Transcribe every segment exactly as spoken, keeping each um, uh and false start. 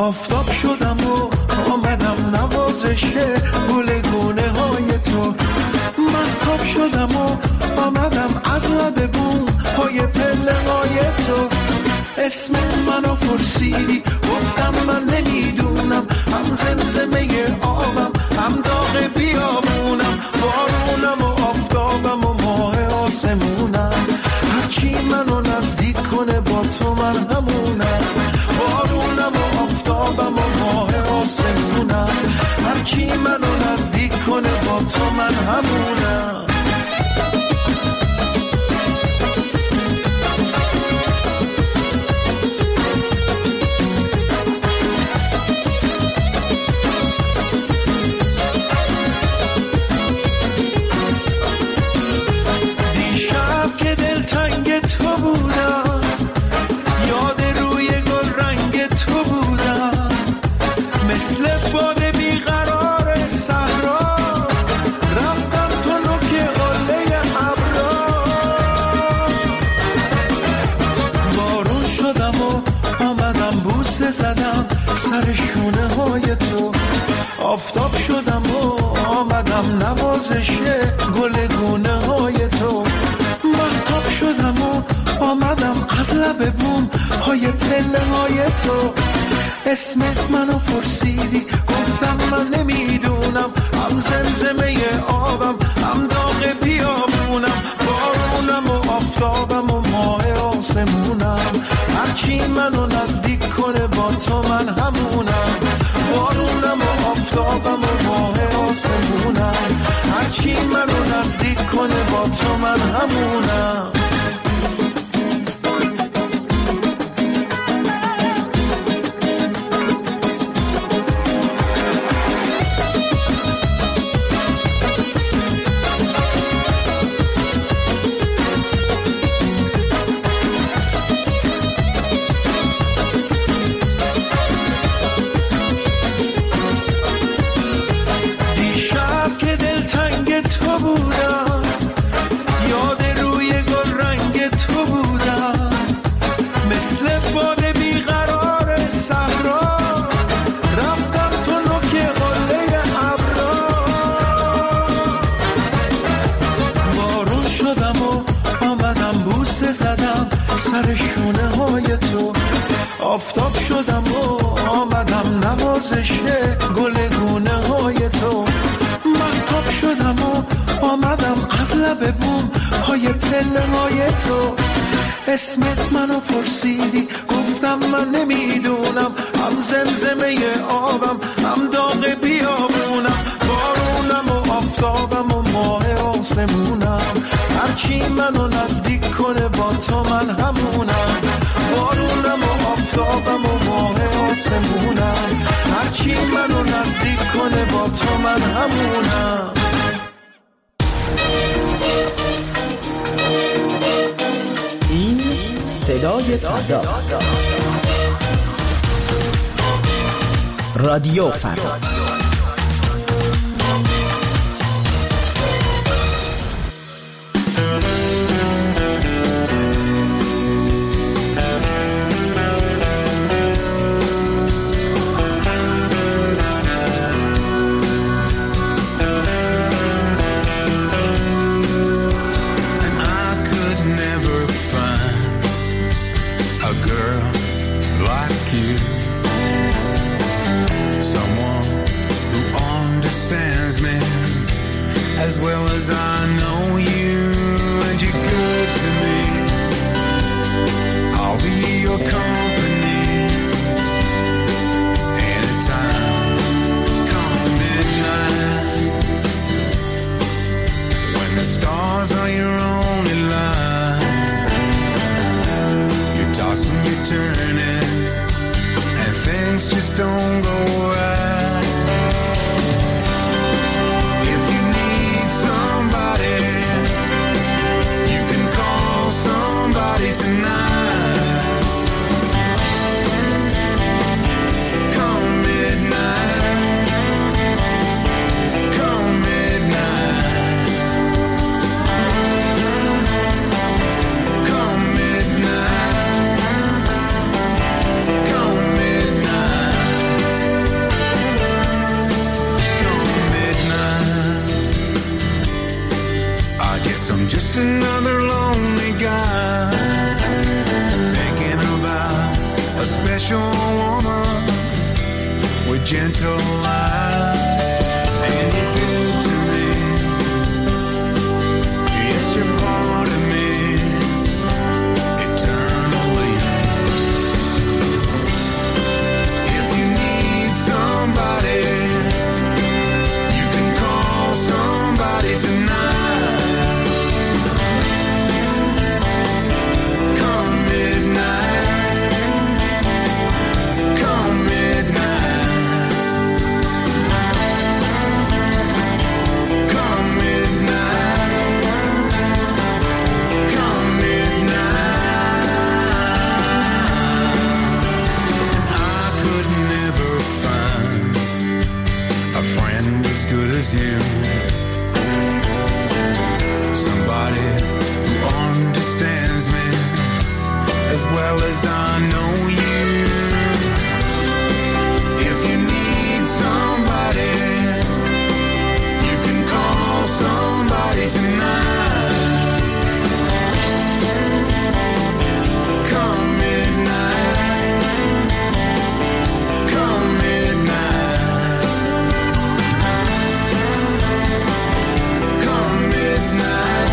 آفتاب شدم و آمدم نوازش گلگونه های تو. مهتاب شدم و آمدم از لب بوم های پله های تو. اسم منو پرسیدی گفتم من نمیدونم، هم زمزمه آبم هم داغ بیابونم، بارونم و آفتابم و ماه آسمونم. هرچی منو نزدیک کنه با تو من همونم، بارونم و آفتابم و ماه آسمونم. هرچی منو نزدیک کنه با تو من همونم. زدم سر شونه های تو. آفتاب شدم و آمدم نوازش گلگونه های تو. مهتاب شدم و آمدم از لب بوم های پله های تو. اسمت منو پرسیدی گفتم من نمیدونم، هم زمزمه آبم هم داغ بیابونم، بارونم و آفتابم و ماه آسمونم. هرچی منو نزدیک کنه با تو من همونم، بارونم و آفتابم و ماه آسمونم. هرچی منو نزدیک کنه با تو من همونم. زدم سر شونه های تو. آفتاب شدم و آمدم نوازش گلگونه های تو. مهتاب شدم و آمدم از لب بوم های پله های تو. اسمت منو پرسیدی گفتم من نمیدونم، هم زمزمه آبم هم داغ بیابونم، بارونم و آفتابم و ماه آسمونم. هرچی منو نزدیک کنه با تو من همونم، بارونم و آفتابم و ماه آسمونم. هرچی منو نزدیک کنه با تو من همونم. این صدای فرداست. رادیو فردا. As well as I know you, and you're good to me. I'll be your company anytime. Come midnight, when the stars are your only light. You're tossing, you're turning, and things just don't go right. Tonight, come midnight, come midnight, come midnight, come midnight. gentle lies, and you're good to me. Yes, you're part of me, eternally. If you need somebody, you can call somebody tonight. Come midnight, come midnight, come midnight, come midnight. I could never find a friend as good as you, somebody who understands me as well as I know you. If you need somebody, you can call somebody tonight. Come midnight, come midnight, come midnight.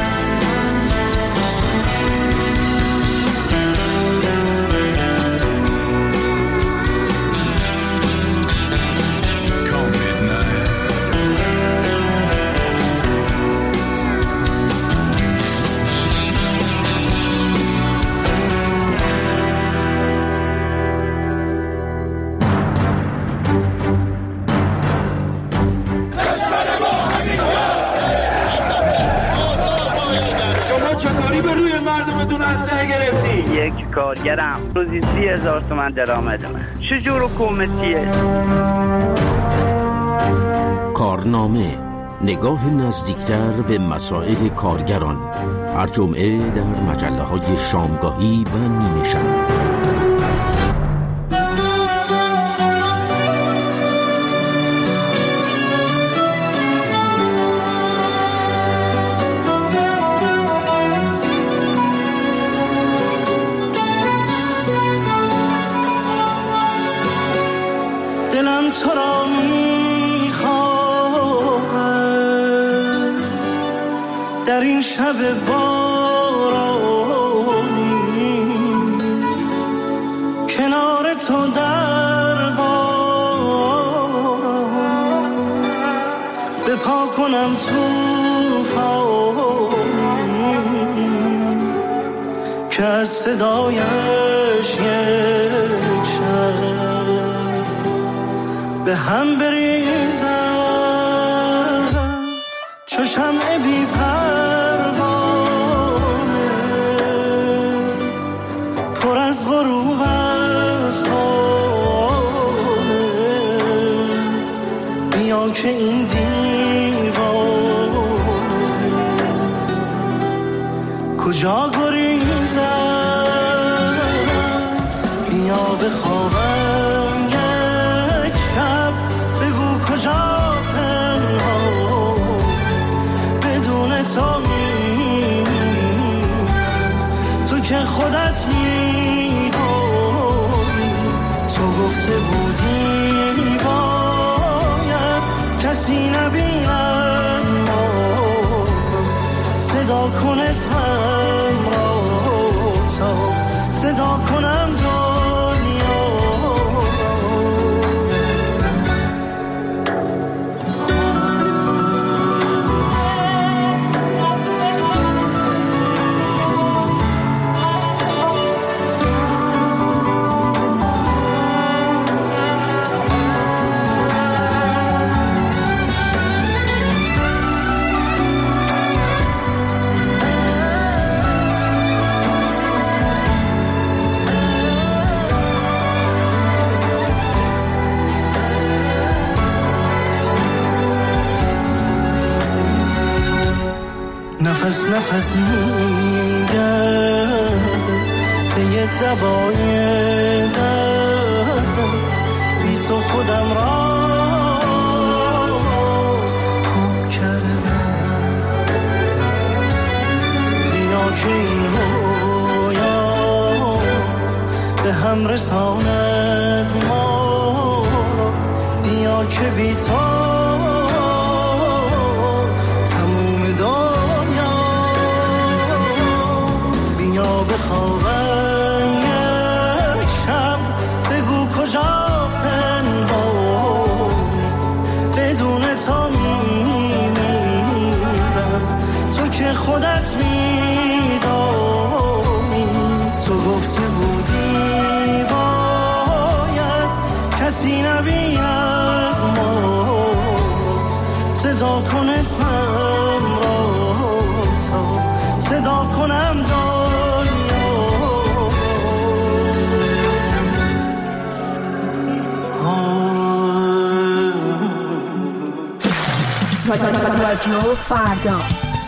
Come midnight. شما چطوری به روی مردمتون اسلحه گرفتی؟ یک کارگرم روزی سی هزار تومن درآمد من. چجور حکومتیه؟ کارنامه، نگاه نزدیکتر به مسائل کارگران، هر جمعه در مجله های شامگاهی و نیمه شب. دلم تو را میخواهد در این شب بارانی، کنار تو در باران بپا کنم توفانی که از صدایش یک شب به هم بریزد چو شمع بی پروانه، پر از غروب از خانه. بیا که این دیوانه کجا گریزد، بیا بخوابم یک شب، بگو کجا پنهان بدون تو می، تو که خودت می دانی، تو گفته بودی باید کسی نبیند ما، صدا کن اسمم را تا صدا کنم دنیا. نفس نفس میگردم به یه دوای دردم، بی تو خودم را گم کردم. بیا که این رویا به هم رساند ما را، که بی تو تموم دنیا بیا بخوابم یک شب بگو کجا پنهانی بدون تو میمیرم تو که خودت میدانی تو گفته بودی باید کسی نبیند ما صدا کن اسمم را تا صدا کنم دنیا رادیو فردا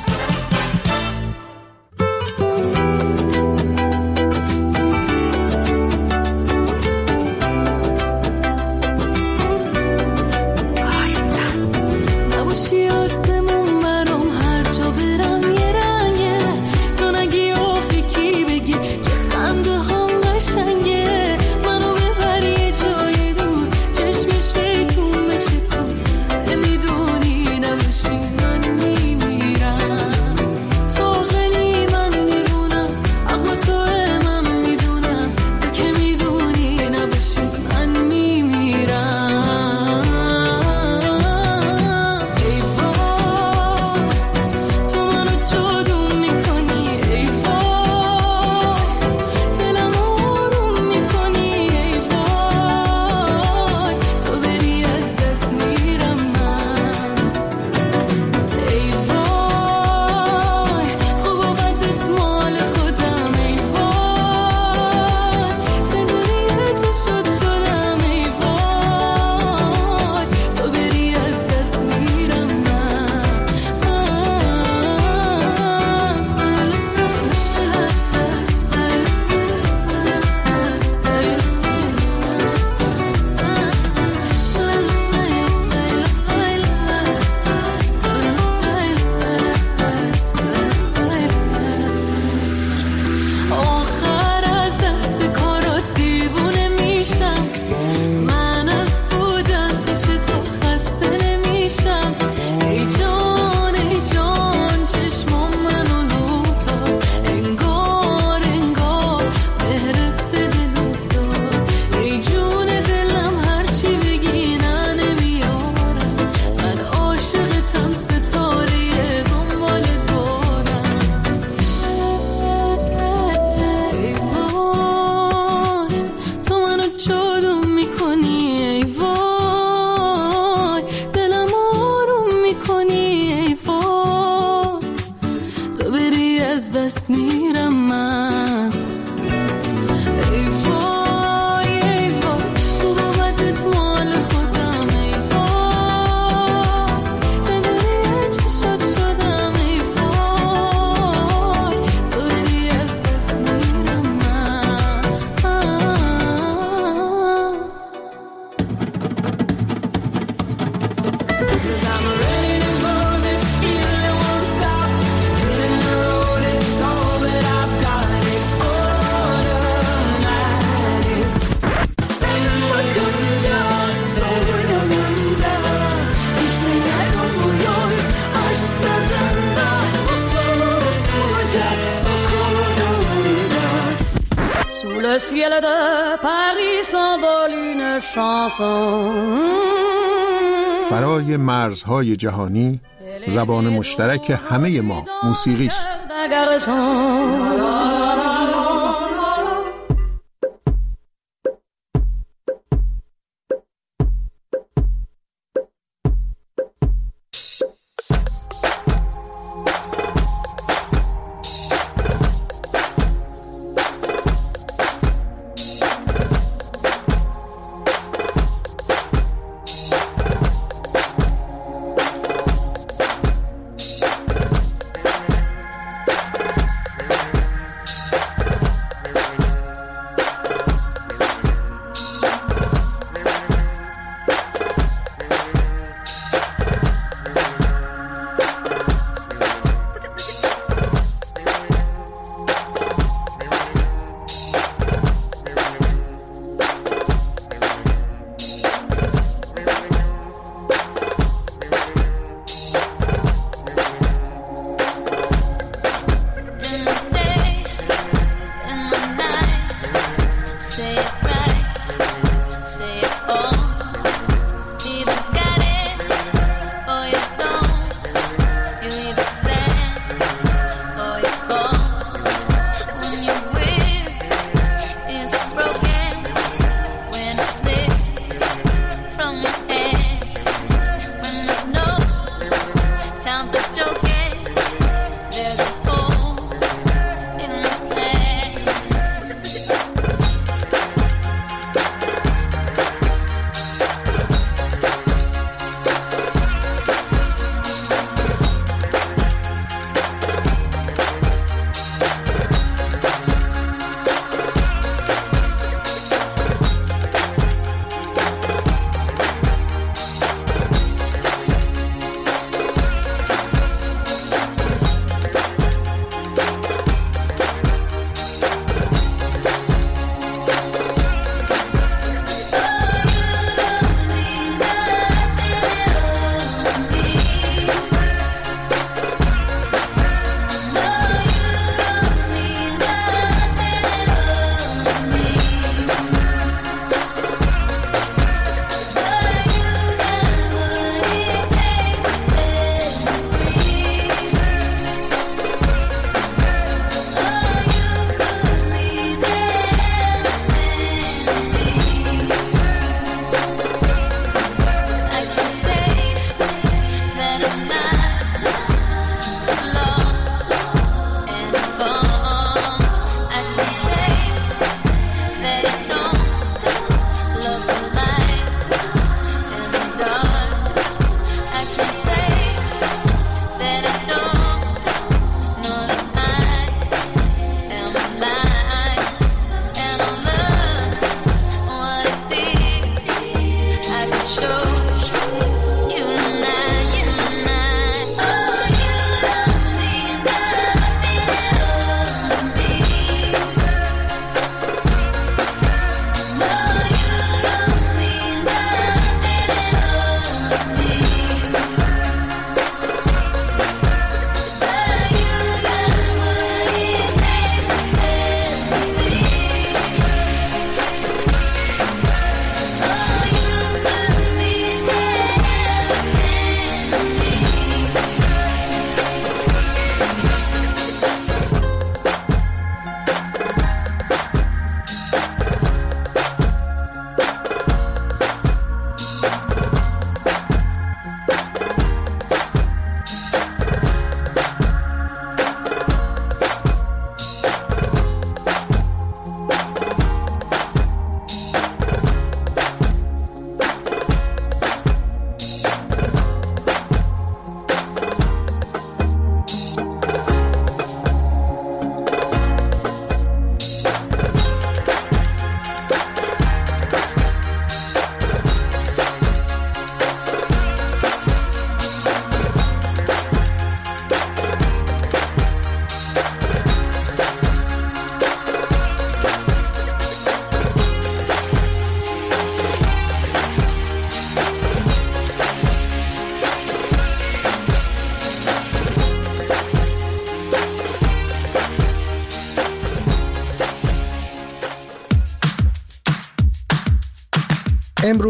فرای مرزهای جهانی زبان مشترک همه ما موسیقی است.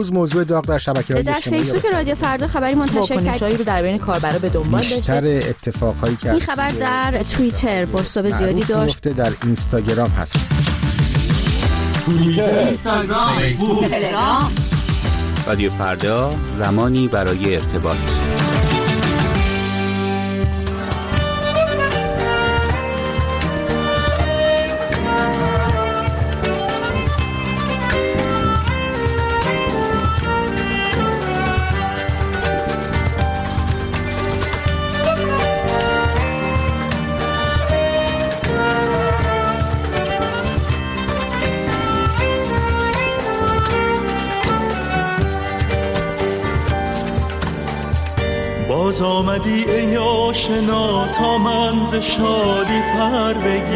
امروز موضوع داغ در شبکه‌های در اجتماعی فیسبوک رادیو فردا خبری منتشر واکنشایی رو در بین کاربرا به دنبال داشته. بیشتر اتفاقهایی که این خبر در توییتر بازتاب زیادی داشت. در اینستاگرام هست. توییتر، اینستاگرام، فیسبوک، تلگرام. رادیو فردا، زمانی برای ارتباط. باز آمدی ای آشنا تا من ز شادی پر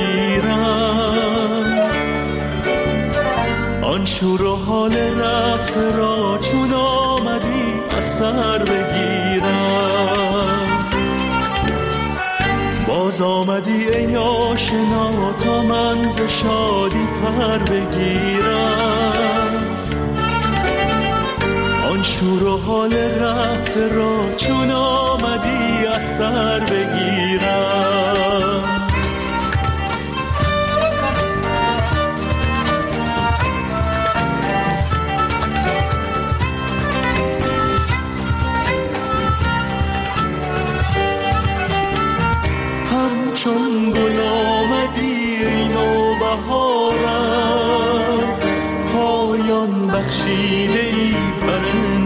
بگیرم، آن شور و حال رفته را چون آمدی از سر بگیرم. باز آمدی ای آشنا تا من ز شادی پر بگیرم، آن شور و حال رفته را چون آمدی از سر بگیرم. همچون گل آمدی ای نوبهارم، پایان بخشیده ای بر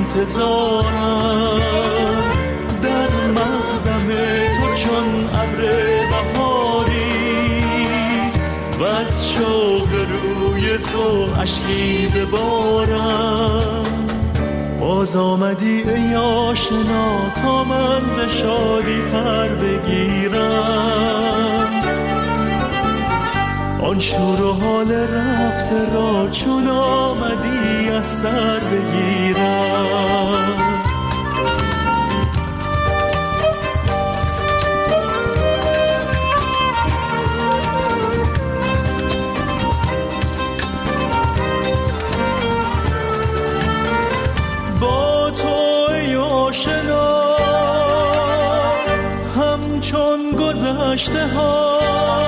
انتظارم، در مقدم تو چون ابر بهاری و از شوق روی تو اشکی ببارم. باز آمدی ای آشنا تا من ز شادی پر بگیرم، آن شور و حال رفته را چون آمدی از سر بگیرم. با تو ای آشنا همچون گذشته ها،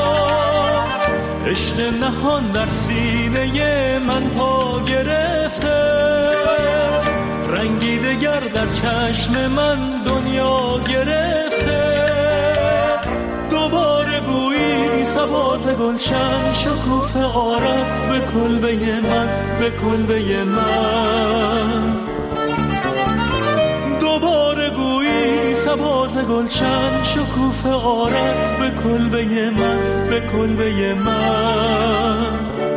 عشق نهان در سینه من پا گرفته، رنگی دگر در چشم من دنیا گرفته. دوباره گویی سباز گلشن شکوفه آرد به کلبه من، به کلبه من. دوباره گویی سباز گلشن شکوفه آرد به کلبه من، به کلبه من.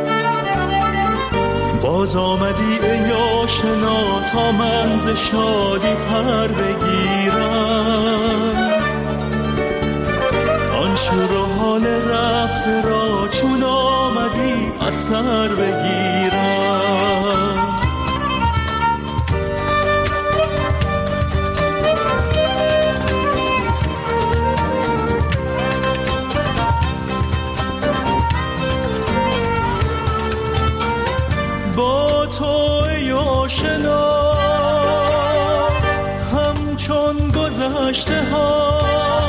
باز آمدی ای آشنا تا من ز شادی پر بگیرم، آن شور و حال رفته را چون آمدی از سر بگیرم. با تو ای آشنا همچون گذشته ها،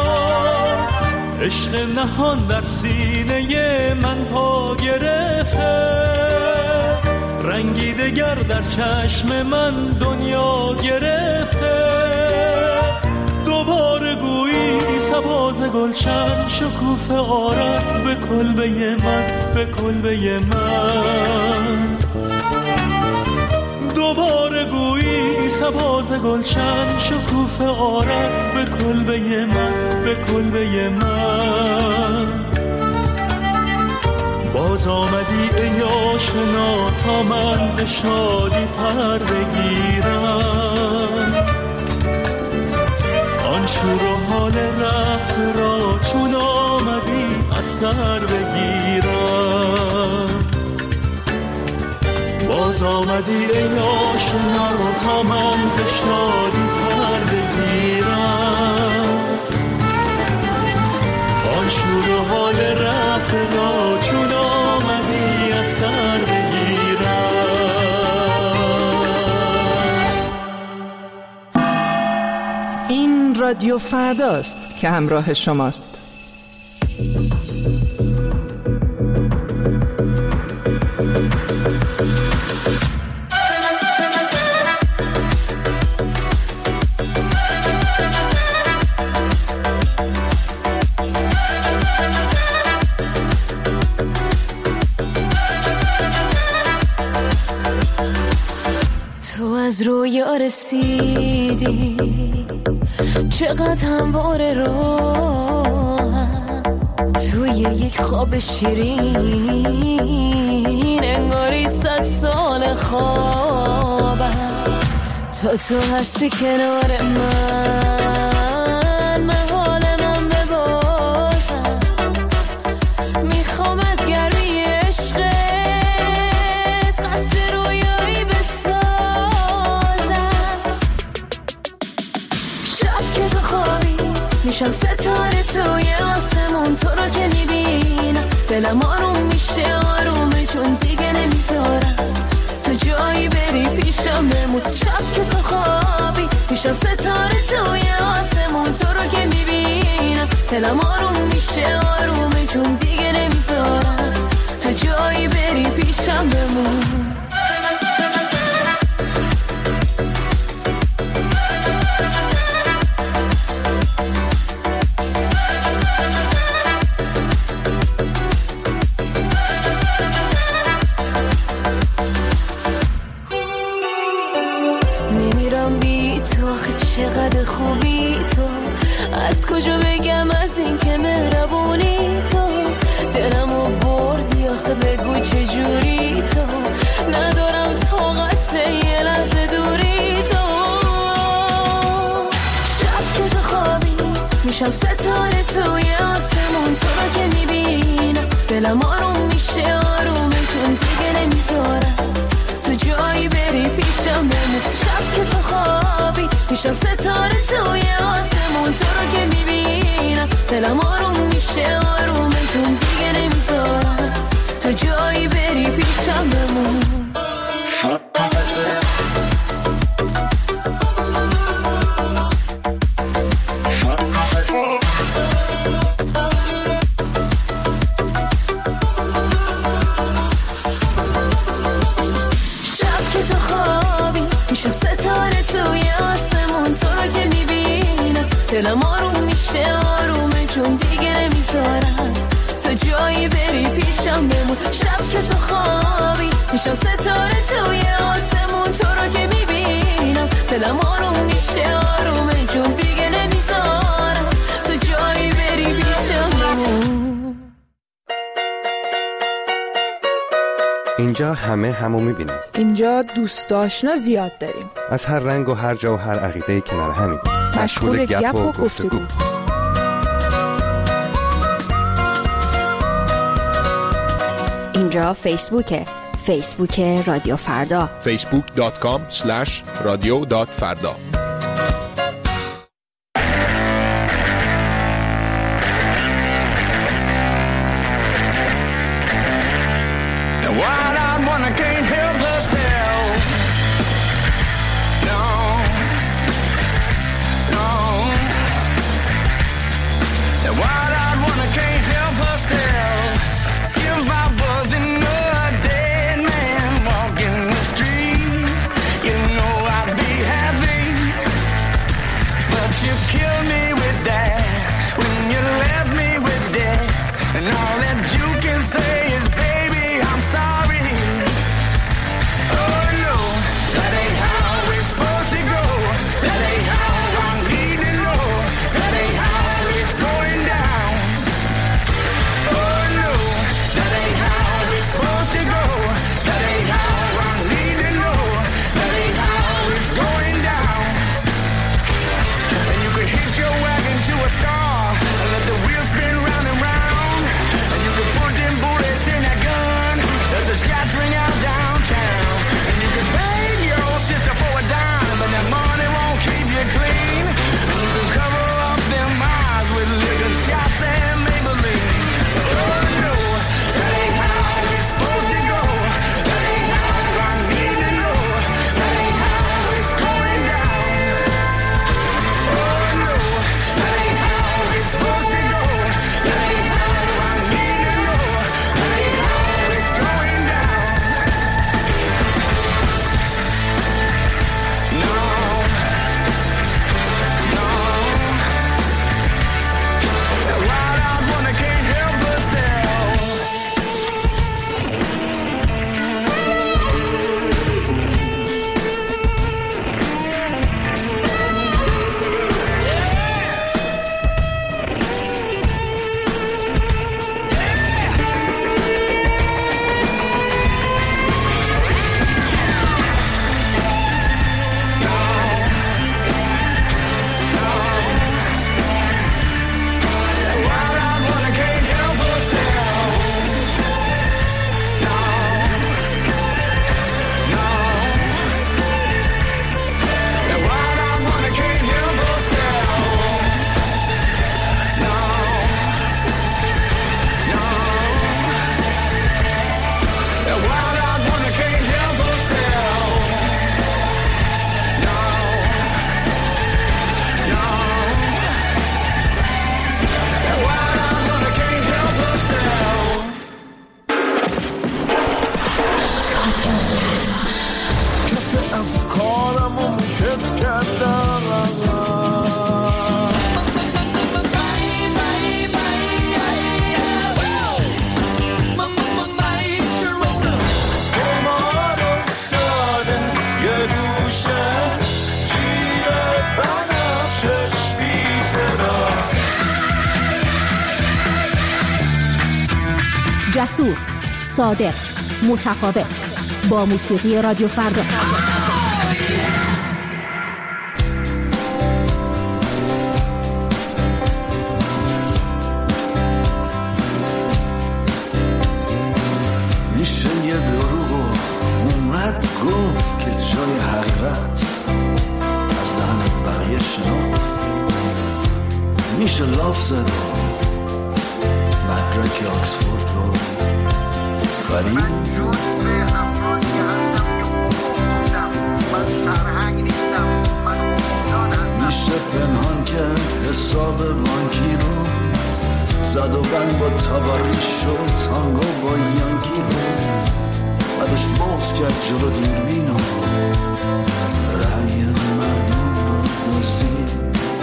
عشق نهان در سینه من پا گرفته، رنگی دگر در چشم من دنیا گرفته. دوباره گویی سباز گلشن شکوفه آرد به کلبه من، به کلبه من. دوباره گویی سباز گلشن شکوفه آرد به کلبه من، به کلبه من. باز آمدی ای آشنا تا من ز شادی پر بگیرم، آن شور و حال رفته را چون آمدی از سر بگیرم. باز آمدی ای آشنا تا من ز شادی پر بگیرم، آن شور و حال رفته را چون آمدی از سر بگیرم. این رادیو فرداست که همراه شماست. تو از رویا رسیدی، چقدر همواره راهم توی یک خواب شیرین، انگاری صد سال خوابم. تا تو هستی کنار من، من حال من ببازم. میخوام از گرمی عشقت قصر رویایی بسازم. شب که تو خوابی میشم ستاره توی آسمون، تو رو که میبینم دلم آروم میشه آرومه، چون دیگه نمیذارم تو جایی بری پیشم بمون. شب که تو خوابی میشم ستاره توی آسمون، تو رو که میبینم دلم آروم میشه آرومه، چون دیگه نمیذارم تو جایی بری پیشم بمون. چقدر خوبی تو، از کجا بگم از این که مهربونی تو، دلمو بردی آخه بگو چجوری تو، ندارم طاقت یه لحظه دوری تو. شب که تو خوابی میشم ستاره توی آسمون، تو رو که میبینم دلم آروم میشه آرومه، چون دیگه نمیذارم تو جایی بری پیشم بمون. شب که تو خوابی میشم ستاره توی آسمون، تو رو که میبینم دلم آروم میشه آرومه، چون دیگه نمیذارم تو جایی بری پیشم بمون. میشم ستاره توی آسمون، تو رو که میبینم دلم آروم میشه آرومه، چون دیگه نمیذارم تو جایی بری پیشم بمون. شب که تو خوابی میشم ستاره توی آسمون، تو رو که میبینم دلم آروم میشه آرومه، چون دیگه نمیذارم تو جایی بری پیشم بمون. اینجا همه همو میبینیم. اینجا دوست آشنا زیاد داریم، از هر رنگ و هر جا و هر عقیده کنار همین، مشغول گپ و گفتگو. اینجا فیسبوکه، فیسبوک رادیو فردا، فیسبوک دات کام اسلش رادیو دات فردا. جسور، صادق، متفاوت، با موسیقی رادیو فردا. میشه یه دروغ اومد گفت که جای حقیقت از دهن بقیه شناخت. میشه لاف زد مدرک آکسفورد رو خرید. میشه پنهان کرد حساب بانکی رو، زد و بند با تواریش و تانگو با یانکی رو، بعدش بغض کرد جلو دوربین و رأی مردم رو دزدید.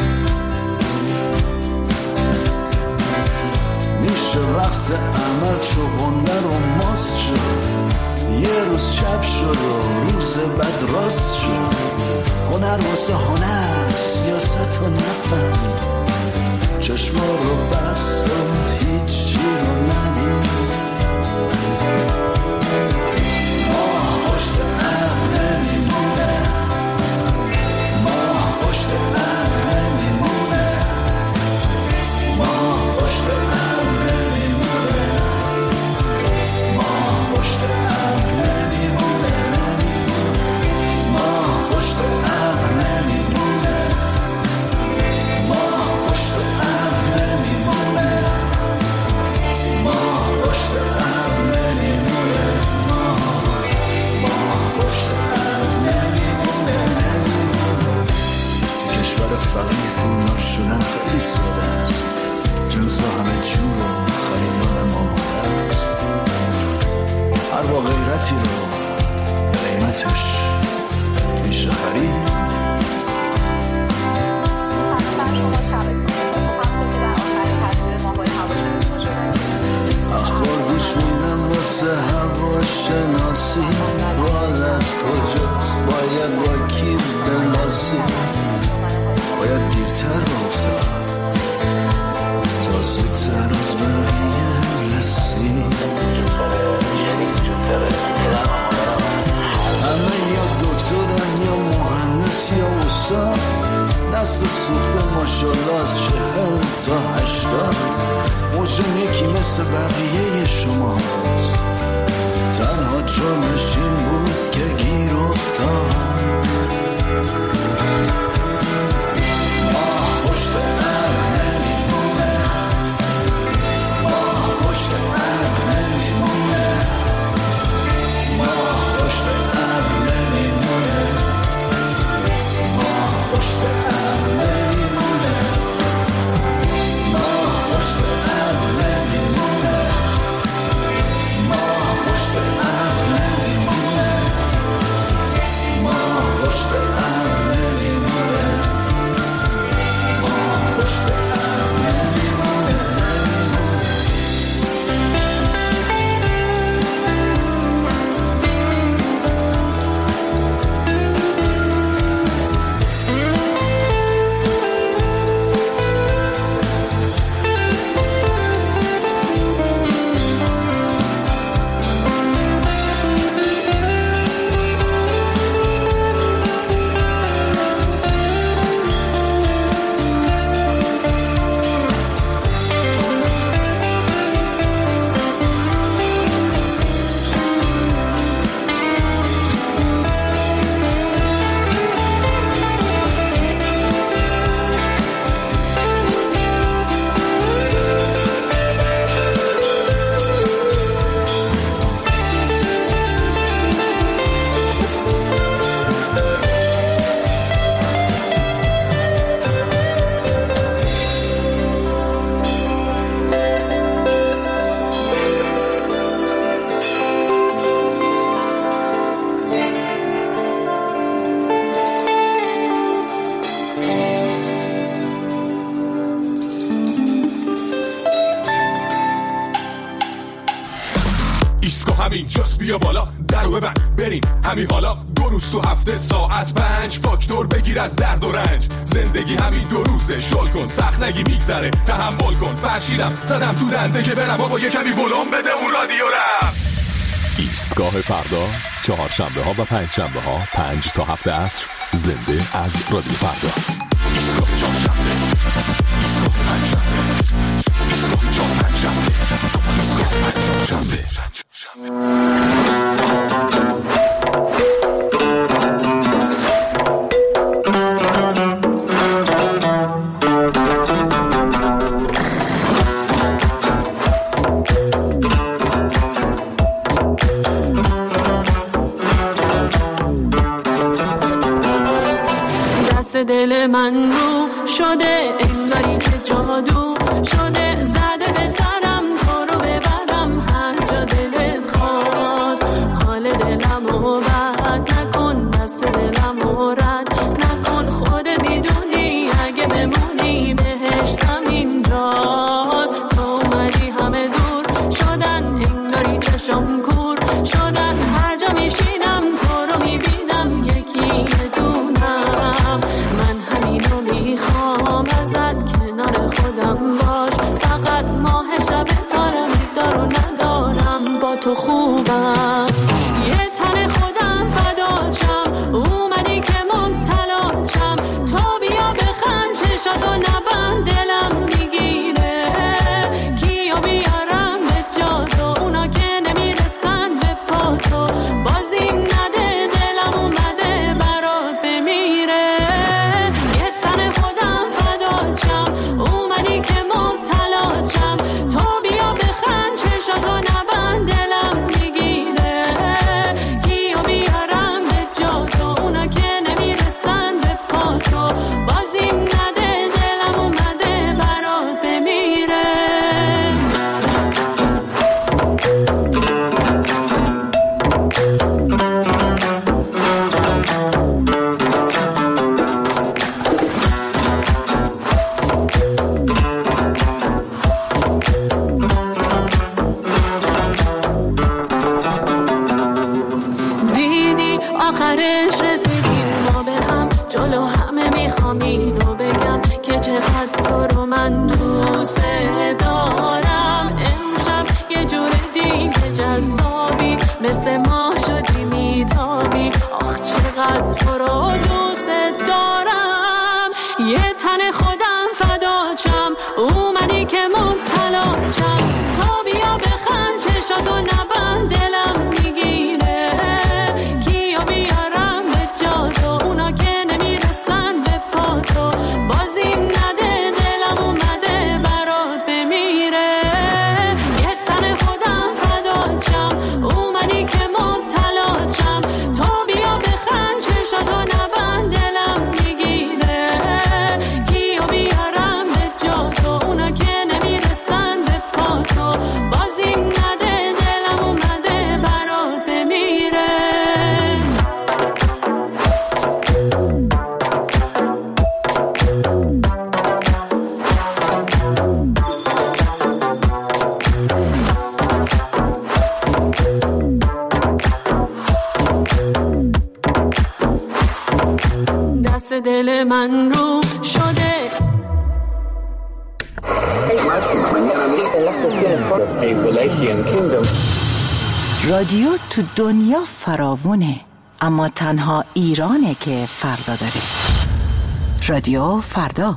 میشه وقت عمل چوبنده رو ماست شد، یه روز چپ شد و روز بعد راست شد. هنر واسه هنر سیاست رو نفهمید، چشما رو بست و هیچی رو ندید. ما پشت عقل نمیمونه، ما پشت عقل نمیمونه، ما پشت عقل نمیمونه، ما پشت عقل نمیمونه، ما پشت عقل نمیمونه، ما پشت عقل نمیمونه، ما پشت عقل نمیمونه، ما پشت عقل نمیمونه. تو کشور فقیر پولدار شدن خیلی ساده است، جنس ها همه جور و خریدار ما ماده است. هر با غیرتی رو قیمتش میشه خرید. اخبار گوش میدم واسه هوا شناسی، راه از کجاست باید با کی بلاسی. باید دیرتر افتاد تا زودتر از بقیه رسید. همه یا دکترن یا مهندس یا استاد، دست سوخته ماشالله از چهل تا هشتاد. موجون یکی مثل بقیه شما هست، تنها جرمشین بود که گیر افتاد. ما پشت عقل نمیمونه، ما پشت عقل نمیمونه، ما پشت عقل نمیمونه، ما پشت عقل نمیمونه، ما پشت عقل نمیمونه، ما پشت عقل نمیمونه، ما پشت عقل نمیمونه، ما پشت عقل نمیمونه. همین جاست، بیا بالا درو ببند بریم همین حالا. دو دو روز تو هفته ساعت پنج، فاکتور بگیر از درد و رنج. زندگی همین دو روزه، شل کن سخت نگی میگذره، تحمل کن. فرشیدم زدم تو دنده که برم بابا یه کمی ولوم بده اون رادیو رم. ایستگاه فردا، چهارشنبه ها و پنج شنبه ها پنج تا هفت عصر، زنده از رادیو فردا. ایستگاه چهارشنبه، ایستگاه پنجشنبه، ایستگاه چهارشنبه، ایستگاه پنجشنبه. دل من رو شده انگاری که جادو شده، زده به سرم تو رو ببرم هر جا دلت خواست. حال دلم رو بد نکن، دست دلم رو رد نکن. خودت میدونی اگه بمونی بهشتم اینجاست. تو اومدی همه دور شدن انگاری چشم کور شدن، هر جا میشینم تو رو میبینم یکی دونم. من همینو میخوام ازت کنار خودم باش، فقط ماه شب دارم دارو ندارم با تو خوبم. یه تن خودم فداچم، اومدی که مبتلاچم. تو بیا بخند چشاتو نبند دلم میگیره. کیو بیارم به جا تو، اونا که نمیرسن به پا تو. بازیم نده دلم اومده برات بمیره. یه تن خودم فداچم، اومدی که مبتلاچم. تو بیا بخند چشاتو نبند دلم میگیره. کیو بیارم به جا تو، اونا که نمیرسن به پا تو. بازیم نده دلم اومده برات بمیره. دیدی آخرش رسیدیم ما به هم، جلو همه میخوام اینو بگم که چقدر تو رو من دوست دارم. امشب یه جور دیگه جذابی، مثل ما شدی میتابی. آخ چقدر تو رو دوست دارم. یه تن خودم فداچم، اومدی که مبتلاچم. تو بیا بخند چشاتو نبند دلم میگیره. کیو بیارم به جا تو، اونا که نمیرسن به پا تو. بازیم نده دلم اومده برات بمیره. یه تن خودم فداچم، اومدی که مبتلاچم. تو بیا بخند چشاتو نبند دلم میگیره. کیو بیارم به جا تو، اونا که نمیرسن به پا تو. بازیم نده دلم اومده برات بمیره. دست دل من رو شده رادیو تو دنیا فراوونه، اما تنها ایرانه که فردا داره. رادیو فردا.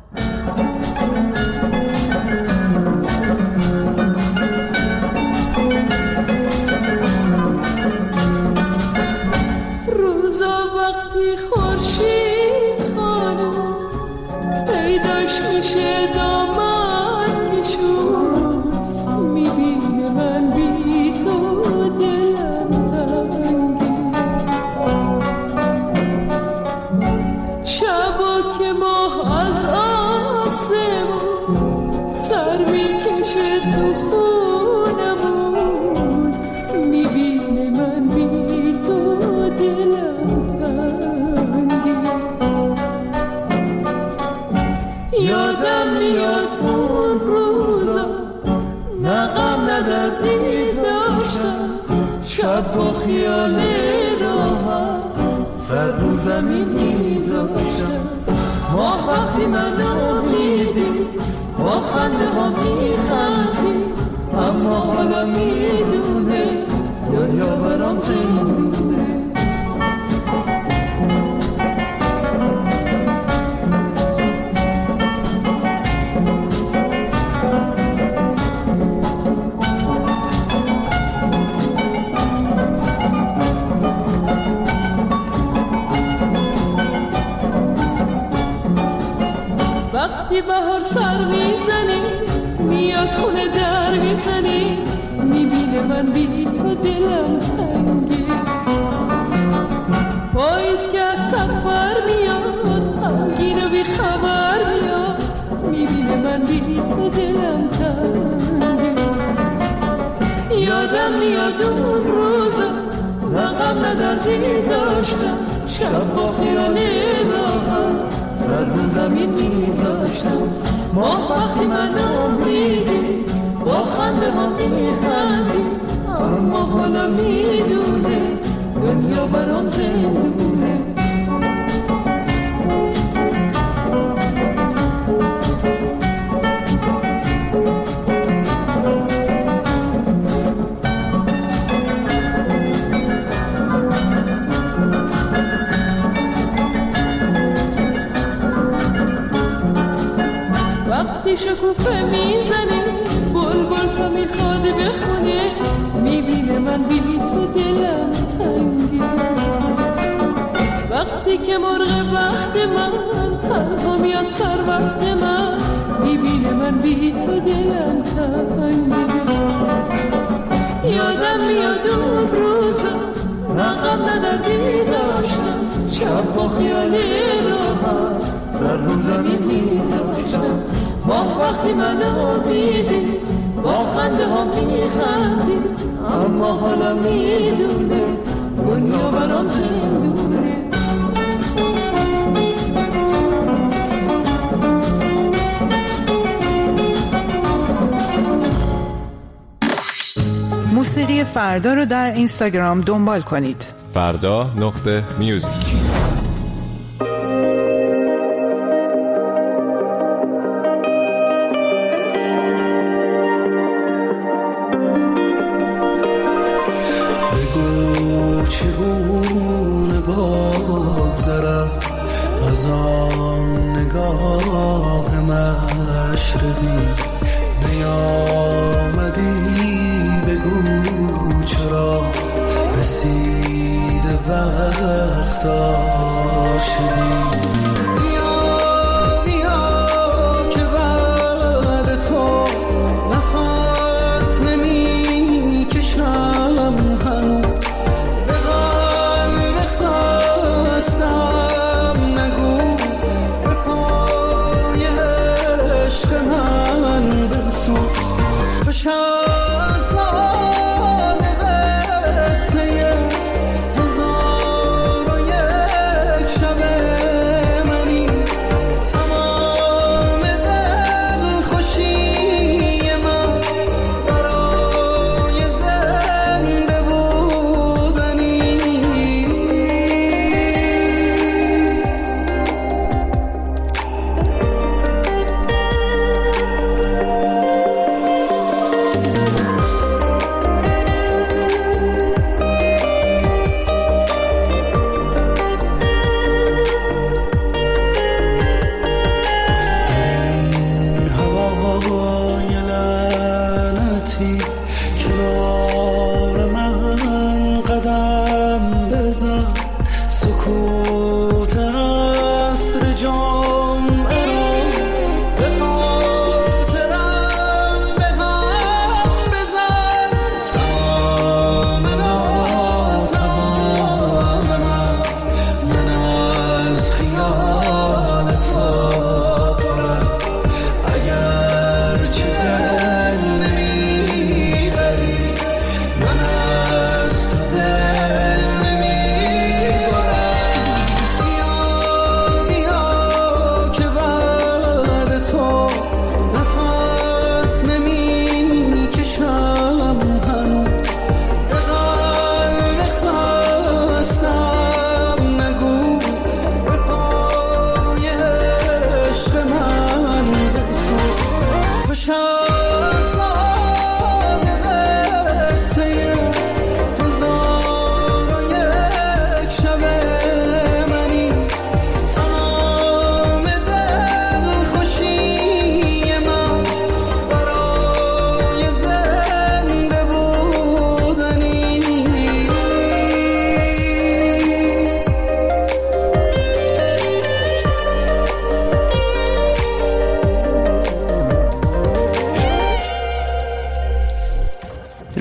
روزا وقتی خورشید خانم پیداش میشه دامن کشون، میبینه من بی تو دلم تنگه. شبا که ماه از آسمون سر میکشه تو خونمون، میبینه من بی تو دلم تنگه. یادم میاد اون روزا نه غم نه دردی داشتم، شب با خیال راحت زمین میذاشتم. ما وقتی منو میدی با خنده ها میخندی، اما حالا میدونه دنیا برام زندونه. وقتی بهار سر میزنی میاد خونه در میزنی، میبینه من بی تو دلم تنگی. پاییز که از سفر میاد غمگین و بی خبر میاد، میبینه من بی تو دلم تنگی. یادم میاد اون روزا نه غم نه دردی داشتم، شب با خیال راحت سر رو زمین میذاشتم. ما وقتی منو میدی با خنده ها میخندی، اما حالا میدونه دنیا برام زندونه. وقتی شکوفه میزنی بلبل تو میخواد بخونه، میبینه من بی تو دلم تنگی. وقتی که مرغ وقت من تنها میاد سر وقت من، میبینه من بی تو دلم تنگی. یادم میاد اون روزا نه غم نه دردی داشتم، شب با خیال راحت سر رو زمین میذاشتم. ما وقتی منو دیدی با خنده ها میخندی، اما حالا میدونه دنیا برام زندونه. موسیقی فردا رو در اینستاگرام دنبال کنید. فردا نقطه میوزیک. چگونه بگذرم از آن نگاه مشرقی، نیامدی بگو چرا رسید وقت عاشقی. بیا بیا که بعد تو نفس نمی کشم هنوز، هزار و یک شب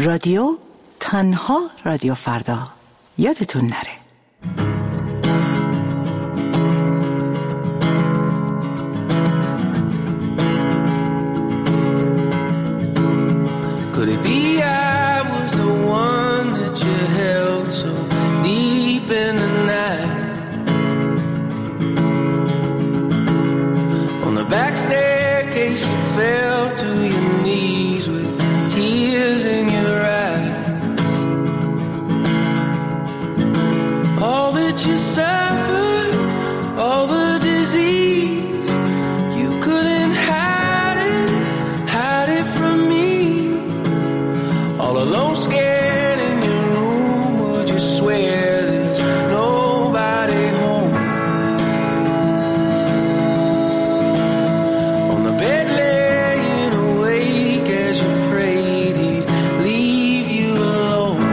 رادیو تنها رادیو فردا یادتون نره. Could it be I was the one that you held so deep in the night? On the back staircase you fell to your knees with tears in your eyes. All that you suffered, all the disease, you couldn't hide it, hide it from me. All alone, scared in your room, would you swear there's nobody home? On the bed laying awake as you prayed he'd leave you alone.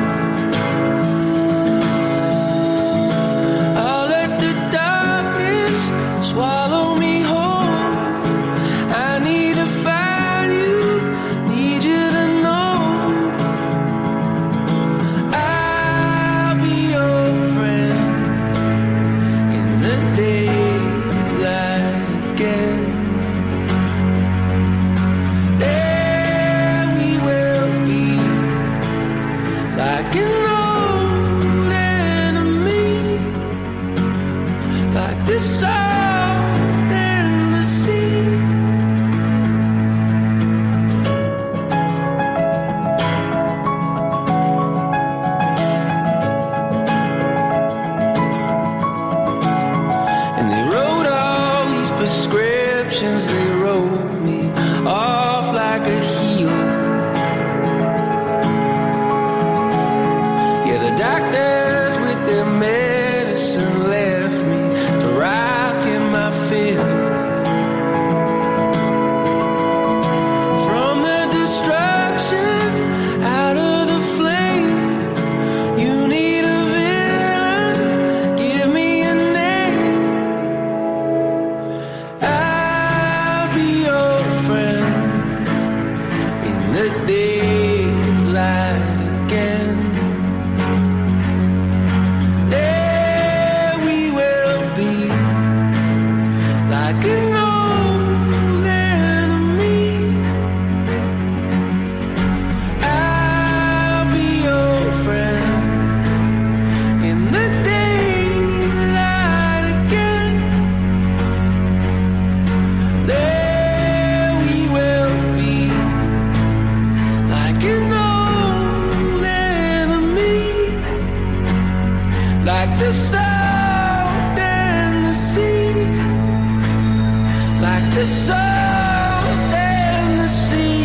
I'll let the darkness swallow me whole. I need to find you, need you to know. I'll be your friend in the daylight again. There we will be, like an old enemy, like the salt and the sea. And they wrote all these prescriptions, they wrote me off like a heel. Yeah, the doctors with their medicine left me to rock in my filth. From the destruction, out of the flame, you need a villain, give me a name. I'll be your friend in the daylight again. There we will be, like an old enemy. I'll be your friend in the daylight again. There we will be, like an old enemy, like the salt and the sea, like the salt and the sea.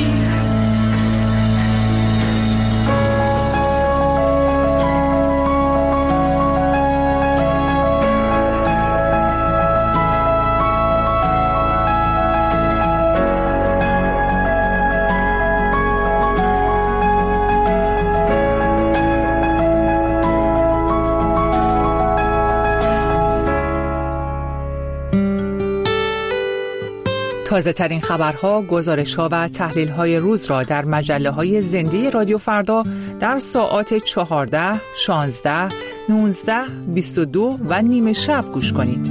تازه ترین خبرها، گزارش‌ها و تحلیل‌های روز را در مجله‌های زنده رادیو فردا در ساعات چهارده، شانزده، نوزده، بیست و دو و نیمه شب گوش کنید.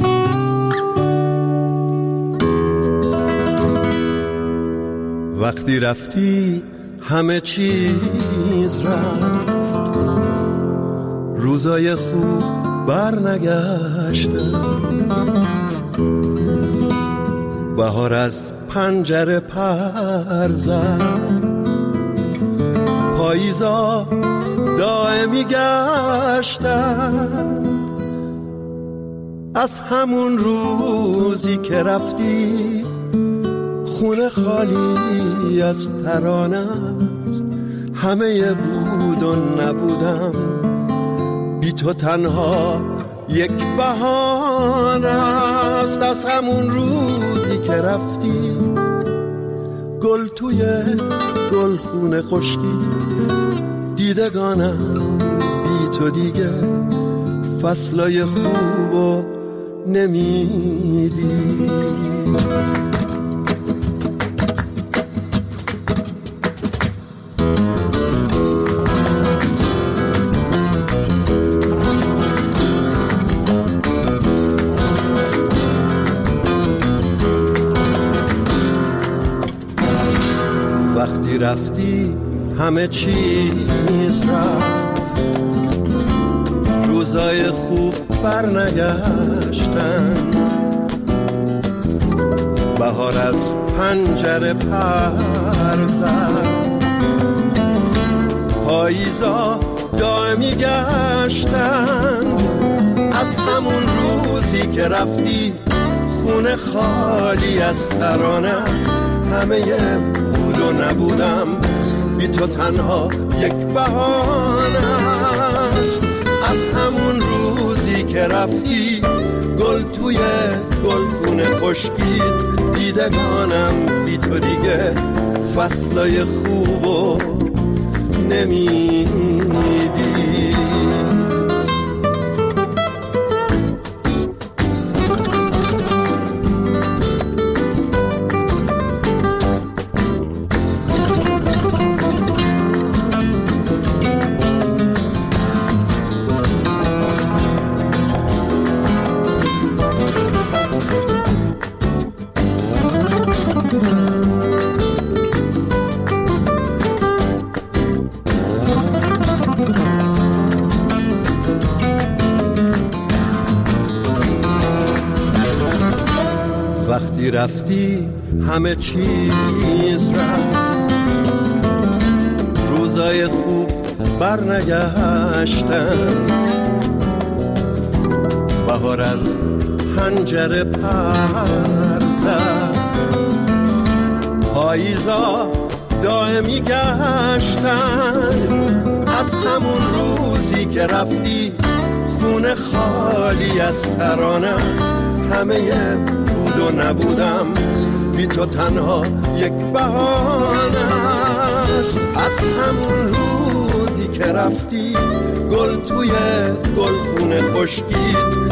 وقتی رفتی همه چیز رفت، روزای خوب بر نگشتن، بهار از پنجره پر زد، پاییزا دائمی گشتن. از همون روزی که رفتی خونه خالی از ترانه است، همه بود و نبودم، بی تو تنها یک بهانه است. از همون روزی که رفتی گل توی گلخونه خشکید، دیدگانم بی تو دیگه فصلای خوبو نمیدی. رفتی همه چیز رفت، روزای خوب برنگشتند، بهار از پنجره پر زد، پاییزا دائمی گشتند. از همون روزی که رفتی خونه خالی از ترانه است، همه بود و نبودم بی تو تنها یک بهانه است. از همون روزی که رفتی گل توی گلخونه خشکید، دیدگانم بی تو دیگه فصلای خوبو نمیدی. وقتی رفتی همه چیز رفت، روزای خوب برنگشتن، بهار از پنجره پر زد، پاییزا دائمی گشتن. از همون روزی که رفتی خونه خالی از ترانه است، همه بود و نبودم بی تو تنها یک بهانه است. از همون روزی که رفتی گل توی گلخونه خشکید،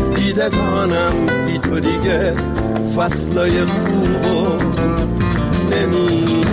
دیدگانم بی تو دیگه فصلای خوبو نمی